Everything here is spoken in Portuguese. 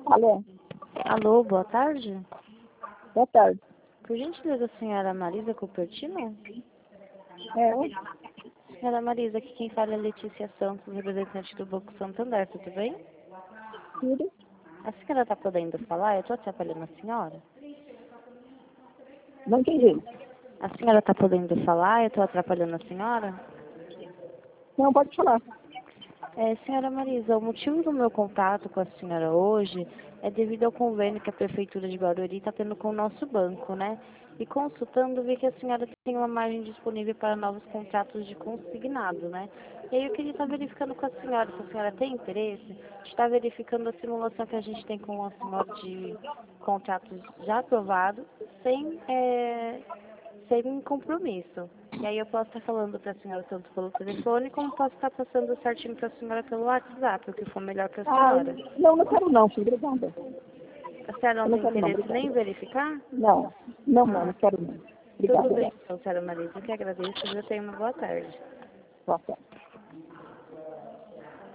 Alô? Alô, boa tarde. Boa tarde. Por gentileza, a senhora Marisa Cupertino? É, Senhora Marisa, aqui quem fala é Letícia Santos, representante do Banco Santander, tudo bem? tudo? A senhora está podendo falar? Eu estou atrapalhando a senhora? Não entendi. A senhora está podendo falar? Eu estou atrapalhando a senhora? Não, pode falar. Senhora Marisa, o motivo do meu contato com a senhora hoje é devido ao convênio que a Prefeitura de Barueri está tendo com o nosso banco, né? E consultando, vi que a senhora tem uma margem disponível para novos contratos de consignado, né? E aí eu queria estar verificando com a senhora, se a senhora tem interesse, de estar verificando a simulação que a gente tem com a senhora de contratos já aprovados, sem compromisso. E aí eu posso estar falando para a senhora tanto pelo telefone, como posso estar passando certinho para a senhora pelo WhatsApp, o que for melhor para a senhora. Não quero não, filho. Obrigada. A senhora Eu não não tem quero não, interesse nem em obrigada. verificar? Não quero não. Tudo Obrigada. bem, então, senhora Marisa. Eu que agradeço. Eu tenho uma boa tarde. Boa tarde.